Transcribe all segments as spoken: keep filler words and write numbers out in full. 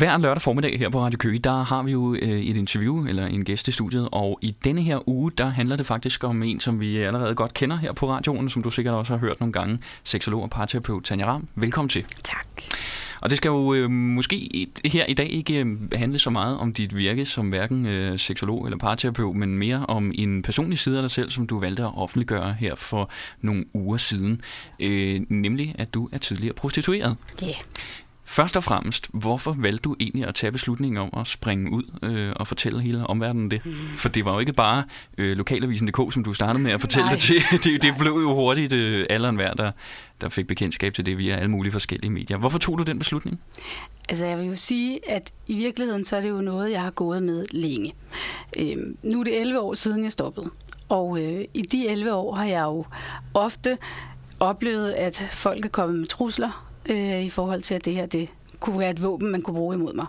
Hver lørdag formiddag her på Radio Køge, der har vi jo øh, et interview eller en gæst i studiet, og i denne her uge, der handler det faktisk om en, som vi allerede godt kender her på radioen, som du sikkert også har hørt nogle gange, seksolog og parterapeut Tanja Ram. Velkommen til. Tak. Og det skal jo øh, måske her i dag ikke øh, handle så meget om dit virke som hverken øh, seksolog eller parterapeut, men mere om en personlig side af dig selv, som du valgte at offentliggøre her for nogle uger siden. Øh, nemlig, at du er tidligere prostitueret. Ja. Yeah. Først og fremmest, hvorfor valgte du egentlig at tage beslutningen om at springe ud øh, og fortælle hele omverdenen det? Mm. For det var jo ikke bare øh, lokalavisen punktum d k, som du startede med at fortælle det til. Det, det blev jo hurtigt øh, alle og enhver, der, der fik bekendtskab til det via alle mulige forskellige medier. Hvorfor tog du den beslutning? Altså jeg vil jo sige, at i virkeligheden så er det jo noget, jeg har gået med længe. Øhm, nu er det elleve år siden, jeg stoppede. Og øh, i de elleve år har jeg jo ofte oplevet, at folk er kommet med trusler, i forhold til, at det her det kunne være et våben, man kunne bruge imod mig.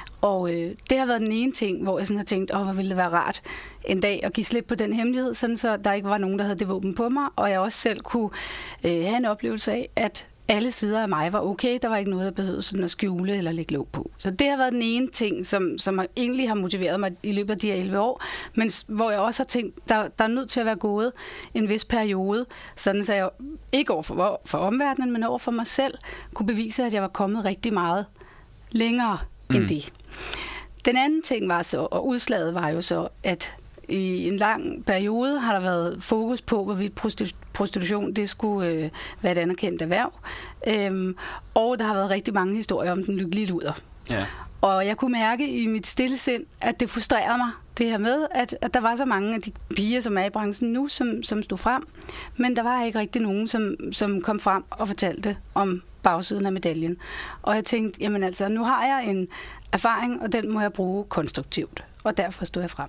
Og øh, det har været den ene ting, hvor jeg sådan har tænkt, åh, hvor ville det være rart en dag at give slip på den hemmelighed, sådan så der ikke var nogen, der havde det våben på mig, og jeg også selv kunne øh, have en oplevelse af, at alle sider af mig var okay. Der var ikke noget, jeg behøvede sådan at skjule eller lægge låg på. Så det har været den ene ting, som, som egentlig har motiveret mig i løbet af de her elleve år, men hvor jeg også har tænkt, der, der er nødt til at være gået en vis periode, sådan så jeg ikke over for, for omverdenen, men over for mig selv, kunne bevise, at jeg var kommet rigtig meget længere mm. end det. Den anden ting var så, og udslaget var jo så, at i en lang periode har der været fokus på, hvorvidt prostitution det skulle øh, være et anerkendt erhverv. Øhm, og der har været rigtig mange historier om den lykkelige luder. Ja. Og jeg kunne mærke i mit stille sind, at det frustrerede mig, det her med, at, at der var så mange af de piger, som er i branchen nu, som, som stod frem. Men der var ikke rigtig nogen, som, som kom frem og fortalte om bagsiden af medaljen. Og jeg tænkte, jamen altså, nu har jeg en erfaring, og den må jeg bruge konstruktivt. Og derfor stod jeg frem.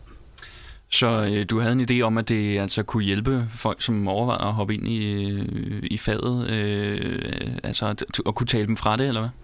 Så øh, du havde en idé om, at det altså kunne hjælpe folk, som overvejer at hoppe ind i, i faget, øh, altså at, at kunne tale dem fra det, eller hvad?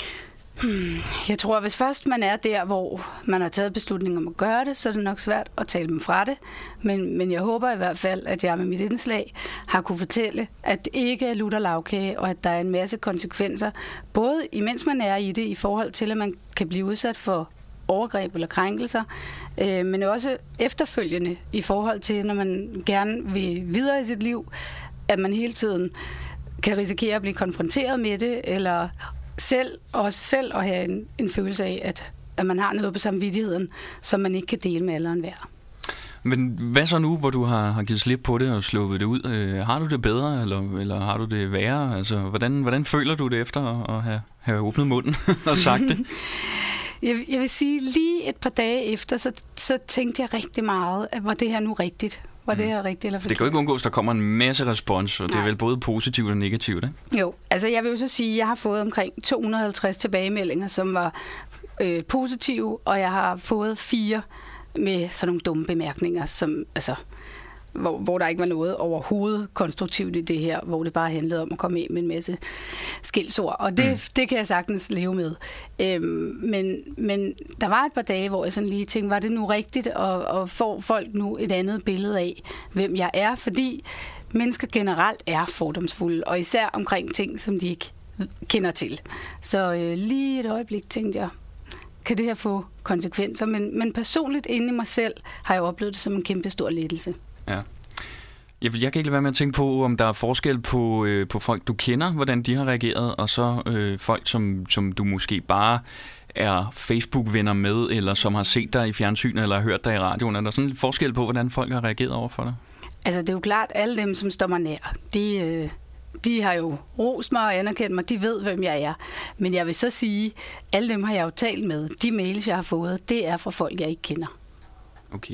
Hmm. Jeg tror, at hvis først man er der, hvor man har taget beslutningen om at gøre det, så er det nok svært at tale dem fra det. Men, men jeg håber i hvert fald, at jeg med mit indslag har kunne fortælle, at det ikke er lutter lavkage, og at der er en masse konsekvenser, både imens man er i det, i forhold til, at man kan blive udsat for overgreb eller krænkelser, øh, men også efterfølgende i forhold til, når man gerne vil videre i sit liv, at man hele tiden kan risikere at blive konfronteret med det, eller selv, også selv at have en, en følelse af, at, at man har noget på samvittigheden, som man ikke kan dele med alle og enhver. Men hvad så nu, hvor du har, har givet slip på det og sluppet det ud? Øh, har du det bedre, eller, eller har du det værre? Altså, hvordan, hvordan føler du det efter at have, have åbnet munden og sagt det? Jeg, jeg vil sige, lige et par dage efter, så, så tænkte jeg rigtig meget, at var det her nu rigtigt? Var mm. det her rigtigt eller forkert? Det kan jo ikke undgås, der kommer en masse respons, og det Nej. er vel både positivt og negativt, ikke? Jo, altså jeg vil jo så sige, at jeg har fået omkring to hundrede og halvtreds tilbagemeldinger, som var øh, positive, og jeg har fået fire med sådan nogle dumme bemærkninger, som altså... Hvor, hvor der ikke var noget overhovedet konstruktivt i det her, hvor det bare handlede om at komme ind med en masse skældsord. Og det, mm. det kan jeg sagtens leve med. Øhm, men, men der var et par dage, hvor jeg sådan lige tænkte, var det nu rigtigt, og, og får folk nu et andet billede af, hvem jeg er? Fordi mennesker generelt er fordomsfulde, og især omkring ting, som de ikke kender til. Så øh, lige et øjeblik tænkte jeg, kan det her få konsekvenser? Men, men personligt inde i mig selv har jeg oplevet det som en kæmpe stor lettelse. Ja. Jeg, jeg kan ikke lade være med at tænke på, om der er forskel på, øh, på folk, du kender, hvordan de har reageret, og så øh, folk, som, som du måske bare er Facebook-venner med, eller som har set dig i fjernsynet, eller har hørt dig i radioen. Er der sådan en forskel på, hvordan folk har reageret over for dig? Altså, det er jo klart, alle dem, som står mig nær, de, øh, de har jo rost mig og anerkendt mig. De ved, hvem jeg er. Men jeg vil så sige, alle dem har jeg jo talt med. De mails, jeg har fået, det er fra folk, jeg ikke kender. Okay.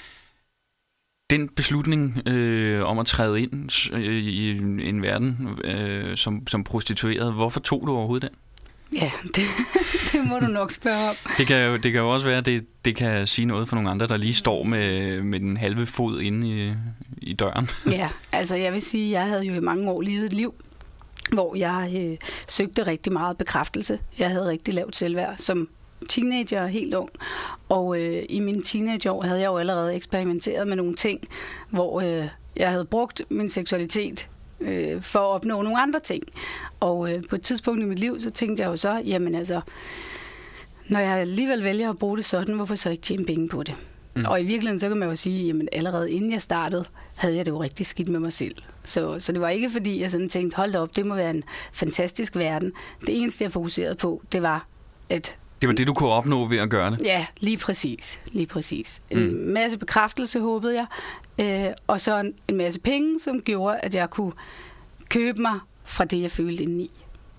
Den beslutning øh, om at træde ind øh, i en verden øh, som, som prostitueret, hvorfor tog du overhovedet den? Ja, det, det må du nok spørge om. Det kan jo, det kan jo også være, at det, det kan sige noget for nogle andre, der lige står med, med den halve fod inde i, i døren. Ja, altså jeg vil sige, jeg havde jo i mange år levet et liv, hvor jeg øh, søgte rigtig meget bekræftelse. Jeg havde rigtig lavt selvværd som teenager, helt ung. Og øh, i mine teenageår havde jeg jo allerede eksperimenteret med nogle ting, hvor øh, jeg havde brugt min seksualitet øh, for at opnå nogle andre ting. Og øh, på et tidspunkt i mit liv, så tænkte jeg jo så, jamen altså, når jeg alligevel vælger at bruge det sådan, hvorfor så ikke tjene penge på det? Mm. Og i virkeligheden, så kan man jo sige, jamen allerede inden jeg startede, havde jeg det jo rigtig skidt med mig selv. Så, så det var ikke fordi, jeg sådan tænkte, hold da op, det må være en fantastisk verden. Det eneste, jeg fokuserede på, det var, at... Det var det, du kunne opnå ved at gøre det? Ja, lige præcis. Lige præcis. Mm. En masse bekræftelse, håbede jeg. Øh, og så en, en masse penge, som gjorde, at jeg kunne købe mig fra det, jeg følte indeni.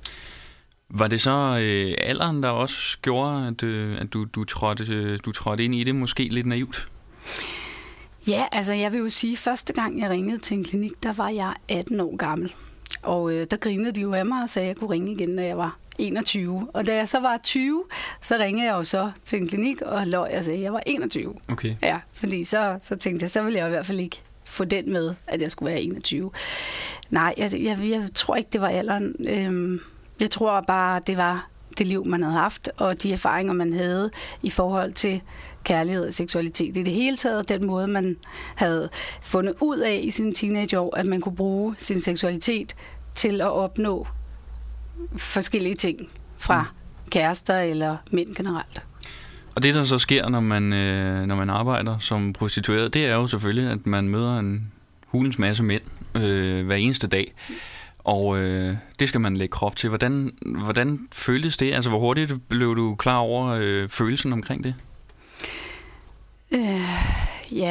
Var det så øh, alderen, der også gjorde, at, øh, at du, du, trådte, du trådte ind i det, måske lidt naivt? Ja, altså jeg vil jo sige, at første gang jeg ringede til en klinik, der var jeg atten år gammel. Og øh, der grinede de jo af mig og sagde, at jeg kunne ringe igen, når jeg var enogtyve. Og da jeg så var tyve, så ringede jeg jo så til en klinik og løj og sagde, at jeg var enogtyve. Okay. Ja, fordi så, så tænkte jeg, så ville jeg i hvert fald ikke få den med, at jeg skulle være enogtyve. Nej, jeg, jeg, jeg tror ikke, det var alderen. Øhm, jeg tror bare, det var det liv, man havde haft, og de erfaringer, man havde i forhold til kærlighed og seksualitet. I det hele taget, den måde, man havde fundet ud af i sine teenageår, at man kunne bruge sin seksualitet til at opnå forskellige ting fra mm. kærester eller mænd generelt. Og det, der så sker, når man, øh, når man arbejder som prostitueret, det er jo selvfølgelig, at man møder en hulens masse mænd øh, hver eneste dag. Og øh, det skal man lægge krop til. Hvordan, hvordan føltes det? Altså, hvor hurtigt blev du klar over øh, følelsen omkring det? Øh, ja.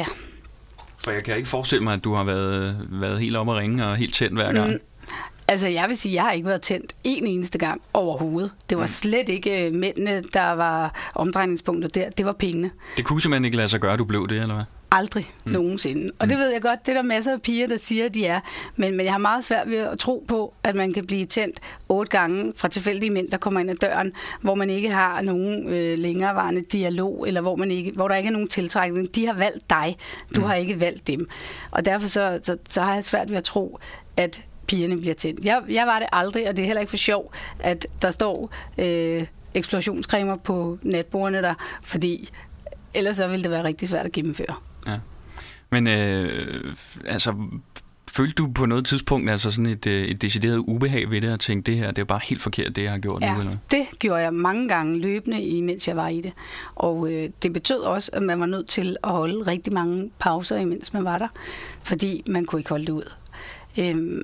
For jeg kan ikke forestille mig, at du har været, været helt oppe at ringe og helt tændt hver gang. Mm. Altså, jeg vil sige, at jeg har ikke været tændt en eneste gang overhovedet. Det var mm. slet ikke mændene, der var omdrejningspunkter der. Det var pengene. Det kunne simpelthen ikke lade sig gøre, at du blev det, eller hvad? Aldrig mm. nogensinde. Og det ved jeg godt, det er der masser af piger, der siger, at de er. Men, men jeg har meget svært ved at tro på, at man kan blive tændt otte gange fra tilfældige mænd, der kommer ind ad døren, hvor man ikke har nogen øh, længerevarende dialog, eller hvor, man ikke, hvor der ikke er nogen tiltrækning. De har valgt dig. Du mm. har ikke valgt dem. Og derfor så, så, så har jeg svært ved at tro, at pigerne bliver tændt. Jeg, jeg var det aldrig, og det er heller ikke for sjov, at der står øh, eksplosionscremer på natbordene der, fordi ellers så ville det være rigtig svært at gennemføre. Ja. Men øh, altså, følte du på noget tidspunkt altså sådan et, et decideret ubehag ved det, og tænkte, det her det er bare helt forkert, det jeg har gjort ja, nu? Eller? Det gjorde jeg mange gange løbende, imens jeg var i det. Og øh, det betød også, at man var nødt til at holde rigtig mange pauser, imens man var der, fordi man kunne ikke holde det ud. Øh,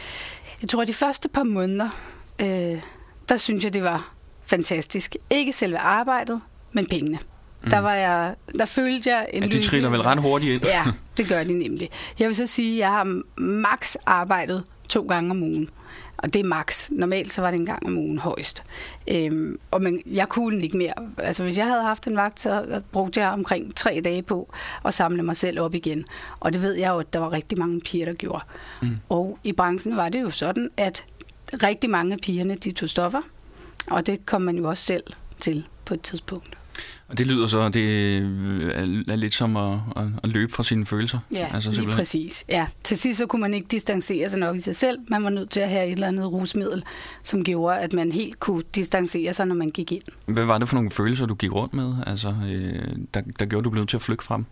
jeg tror, at de første par måneder, øh, der synes jeg, det var fantastisk. Ikke selve arbejdet, men pengene. Mm. Der var jeg, der følte jeg en ja, de triller vel ret hurtigt ind. Ja, det gør de nemlig. Jeg vil så sige, at jeg har maks arbejdet to gange om ugen. Og det er maks. Normalt så var det en gang om ugen højst. Øhm, og men jeg kunne ikke mere. Altså hvis jeg havde haft en vagt, så brugte jeg omkring tre dage på at samle mig selv op igen. Og det ved jeg jo, at der var rigtig mange piger, der gjorde. Mm. Og i branchen var det jo sådan, at rigtig mange af pigerne, de tog stoffer. Og det kom man jo også selv til på et tidspunkt. Og det lyder så, at det er lidt som at, at løbe fra sine følelser. Ja, altså, lige præcis. Ja. Til sidst så kunne man ikke distancere sig nok i sig selv. Man var nødt til at have et eller andet rusmiddel, som gjorde, at man helt kunne distancere sig, når man gik ind. Hvad var det for nogle følelser, du gik rundt med, altså, der, der gjorde, du blev til at flygte frem?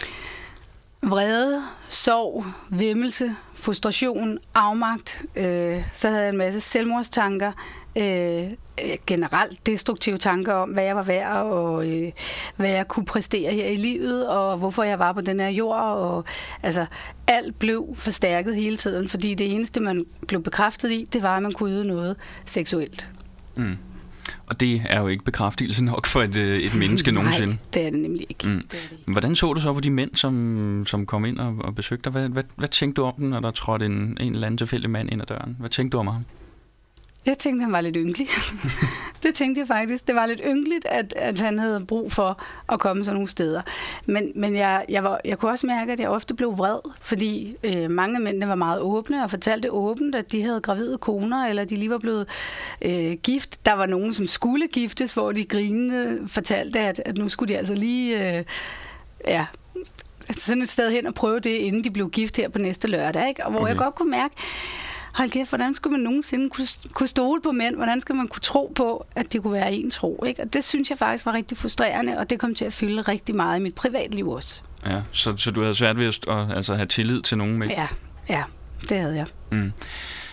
Vrede, sorg, væmmelse, frustration, afmagt. Øh, så havde jeg en masse selvmordstanker. Øh, generelt destruktive tanker om, hvad jeg var værd, og øh, hvad jeg kunne præstere her i livet, og hvorfor jeg var på den her jord. Og, altså, alt blev forstærket hele tiden, fordi det eneste, man blev bekræftet i, det var, at man kunne yde noget seksuelt. Mm. Og det er jo ikke bekræftelse nok for et, et menneske nogensinde. Nej, det er det nemlig ikke. Mm. Det det ikke. Hvordan så du så på de mænd, som, som kom ind og, og besøgte dig? Hvad, hvad, hvad tænkte du om den, når der trådte en, en eller anden tilfældig mand ind ad døren? Hvad tænkte du om ham? Jeg tænkte, han var lidt ynkelig. Det tænkte jeg faktisk. Det var lidt ynkeligt, at, at han havde brug for at komme sådan nogle steder. Men, men jeg, jeg, var, jeg kunne også mærke, at jeg ofte blev vred, fordi øh, mange af mændene var meget åbne og fortalte åbent, at de havde gravide koner, eller de lige var blevet øh, gift. Der var nogen, som skulle giftes, hvor de grinende fortalte, at, at nu skulle de altså lige... Øh, ja, sådan et sted hen og prøve det, inden de blev gift her på næste lørdag. Ikke? Og hvor okay. jeg godt kunne mærke... Hold kæft, hvordan skulle man nogensinde kunne, kunne stole på mænd? Hvordan skal man kunne tro på, at de kunne være en tro? Ikke? Og det synes jeg faktisk var rigtig frustrerende, og det kom til at fylde rigtig meget i mit privatliv også. Ja, så, så du havde svært ved at, at altså, have tillid til nogen mænd? Ja, ja, det havde jeg. Mm.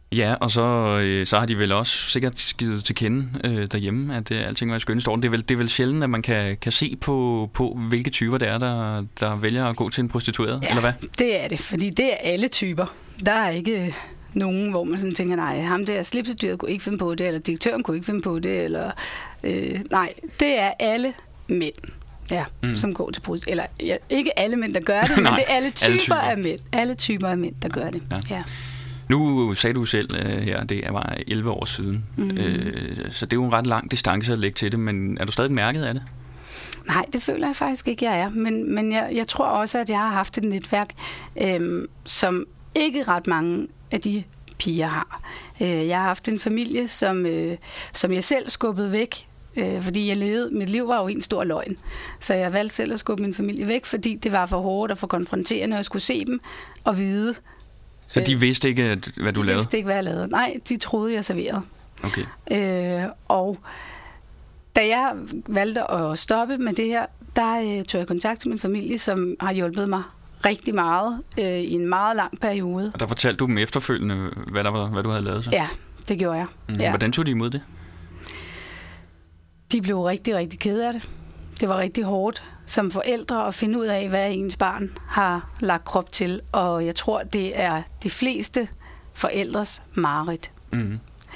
Ja, og så, øh, så har de vel også sikkert skidt til kende øh, derhjemme, at øh, alting var i skønne orden. Det er vel, det er vel sjældent, at man kan, kan se på, på, hvilke typer det er, der, der vælger at gå til en prostitueret, ja, eller hvad? Det er det, fordi det er alle typer. Der er ikke nogen, hvor man sådan tænker, nej, ham der slipsedyret kunne ikke finde på det, eller direktøren kunne ikke finde på det, eller øh, nej, det er alle mænd. Ja, mm. som går til prostitution. Eller ja, ikke alle mænd, der gør det, men det er alle typer, alle typer af mænd. Alle typer af mænd, der gør det. Ja. Ja. Nu sagde du selv uh, her, det var elleve år siden. Mm. Uh, så det er jo en ret lang distance at lægge til det, men er du stadig mærket af det? Nej, det føler jeg faktisk ikke, jeg er. Men, men jeg, jeg tror også, at jeg har haft et netværk, øhm, som ikke ret mange af de piger har. Øh, jeg har haft en familie, som, øh, som jeg selv skubbede væk, øh, fordi jeg levede, mit liv var jo en stor løgn. Så jeg valgte selv at skubbe min familie væk, fordi det var for hårdt og for konfronterende, at skulle se dem og vide. Så de vidste ikke, hvad du de lavede? De vidste ikke, hvad jeg lavede. Nej, de troede, jeg serverede. Okay. Øh, og da jeg valgte at stoppe med det her, der øh, tog jeg kontakt til min familie, som har hjulpet mig rigtig meget øh, i en meget lang periode. Og der fortalte du dem efterfølgende, hvad, der var, hvad du havde lavet så? Ja, det gjorde jeg. Mm. Ja. Hvordan tog de imod det? De blev rigtig, rigtig kede af det. Det var rigtig hårdt som forældre at finde ud af, hvad ens barn har lagt krop til. Og jeg tror, det er de fleste forældres mareridt. Mm.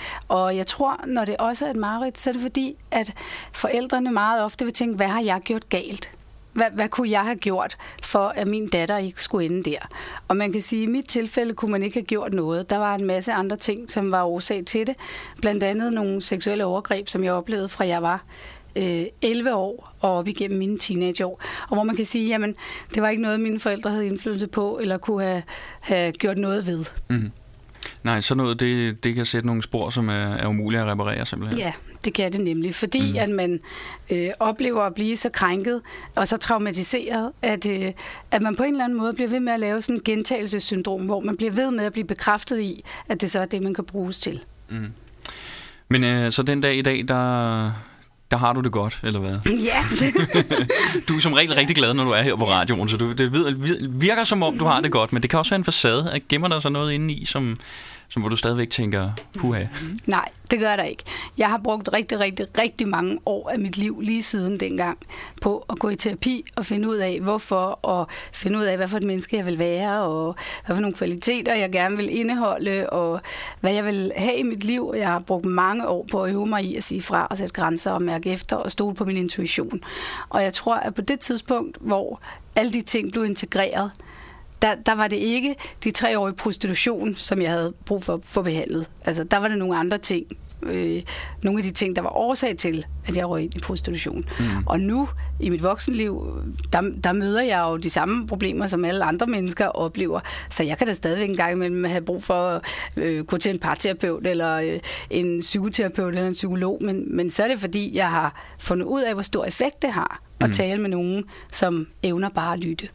Og jeg tror, når det også er et mareridt, så er det fordi, at forældrene meget ofte vil tænke, hvad har jeg gjort galt? Hvad, hvad kunne jeg have gjort, for at min datter ikke skulle ende der? Og man kan sige, at i mit tilfælde kunne man ikke have gjort noget. Der var en masse andre ting, som var årsag til det. Blandt andet nogle seksuelle overgreb, som jeg oplevede fra jeg var øh, elleve år og op igennem mine teenageår. Og hvor man kan sige, jamen, det var ikke noget, mine forældre havde indflydelse på, eller kunne have, have gjort noget ved. Mm. Nej, sådan noget, det, det kan sætte nogle spor, som er, er umulige at reparere simpelthen. Ja, det kan det nemlig, fordi mm. at man øh, oplever at blive så krænket og så traumatiseret, at, øh, at man på en eller anden måde bliver ved med at lave sådan et gentagelsessyndrom, hvor man bliver ved med at blive bekræftet i, at det så er det, man kan bruges til. Mm. Men øh, så den dag i dag, der... Der har du det godt, eller hvad? Ja. Du er som regel rigtig glad, når du er her på radioen, så du, det virker som om, du har det godt, men det kan også være en facade. At gemmer der så noget indeni, som, som hvor du stadigvæk tænker, puha? Nej, det gør der ikke. Jeg har brugt rigtig, rigtig, rigtig mange år af mit liv, lige siden dengang, på at gå i terapi og finde ud af, hvorfor, og finde ud af, hvad for et menneske jeg vil være, og hvad for nogle kvaliteter, jeg gerne vil indeholde, og hvad jeg vil have i mit liv. Jeg har brugt mange år på at øve mig i at sige fra og sætte grænser og mærke efter og stole på min intuition. Og jeg tror, at på det tidspunkt, hvor alle de ting blev integreret, Der, der var det ikke de tre år i prostitution, som jeg havde brug for at få behandlet. Altså, der var det nogle andre ting. Øh, nogle af de ting, der var årsag til, at jeg røg ind i prostitution. Mm. Og nu, i mit voksenliv, der, der møder jeg jo de samme problemer, som alle andre mennesker oplever. Så jeg kan da stadigvæk en gang imellem have brug for at øh, gå til en parterapeut, eller øh, en psykoterapeut, eller en psykolog. Men, men så er det, fordi jeg har fundet ud af, hvor stor effekt det har at mm. tale med nogen, som evner bare at lytte.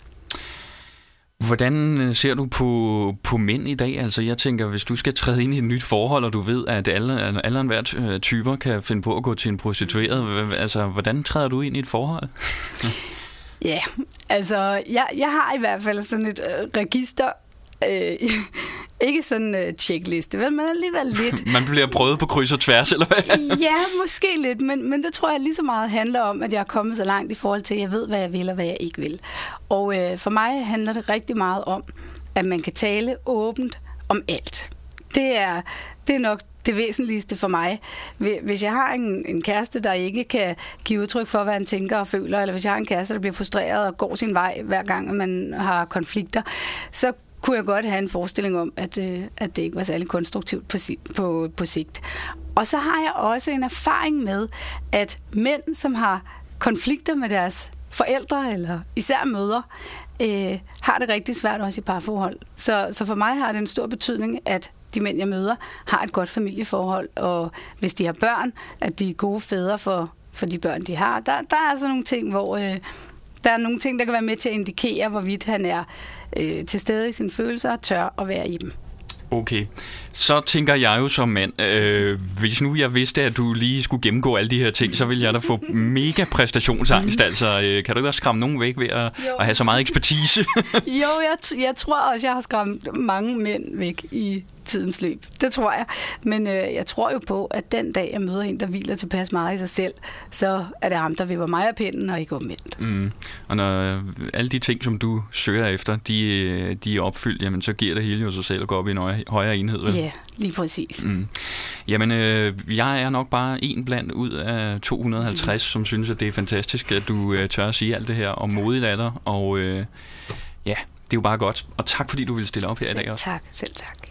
Hvordan ser du på, på mænd i dag? Altså, jeg tænker, hvis du skal træde ind i et nyt forhold, og du ved, at alle, alle enhver typer kan finde på at gå til en prostitueret, altså, hvordan træder du ind i et forhold? Ja, altså, jeg, jeg har i hvert fald sådan et øh, register, øh, ikke sådan en uh, checkliste, vel, men alligevel lidt. Man bliver prøvet på kryds og tværs, eller hvad? Ja, måske lidt, men, men det tror jeg lige så meget handler om, at jeg er kommet så langt i forhold til, at jeg ved, hvad jeg vil og hvad jeg ikke vil. Og øh, for mig handler det rigtig meget om, at man kan tale åbent om alt. Det er, det er nok det væsentligste for mig. Hvis jeg har en, en kæreste, der ikke kan give udtryk for, hvad han tænker og føler, eller hvis jeg har en kæreste, der bliver frustreret og går sin vej, hver gang man har konflikter, så kunne jeg godt have en forestilling om, at, øh, at det ikke var særlig konstruktivt på, på, på sigt. Og så har jeg også en erfaring med, at mænd, som har konflikter med deres forældre, eller især mødre, øh, har det rigtig svært også i parforhold. Så, så for mig har det en stor betydning, at de mænd, jeg møder, har et godt familieforhold, og hvis de har børn, at de er gode fædre for, for de børn, de har. Der, der er altså nogle ting, hvor øh, der er nogle ting, der kan være med til at indikere, hvorvidt han er øh, til stede i sine følelser og tør at være i dem. Okay, så tænker jeg jo som mand, øh, hvis nu jeg vidste, at du lige skulle gennemgå alle de her ting, så ville jeg da få mega præstationsangst. Altså, øh, kan du ikke også skræmme nogen væk ved at, at have så meget ekspertise? Jo, jeg, t- jeg tror også, jeg har skræmt mange mænd væk i, tidens løb. Det tror jeg. Men øh, jeg tror jo på, at den dag, jeg møder en, der hviler tilpas meget i sig selv, så er det ham, der vipper mig af pinden, og ikke omvendt. Mm. Og når alle de ting, som du søger efter, de, de er opfyldt, jamen så giver det hele jo sig selv at gå op i en højere, højere enhed, vel? Ja, lige præcis. Mm. Jamen, øh, jeg er nok bare en blandt ud af to hundrede og halvtreds, mm. som synes, at det er fantastisk, at du øh, tør at sige alt det her, og modigt af dig, og øh, ja, det er jo bare godt. Og tak, fordi du ville stille op her selv i dag også. Tak, selv tak.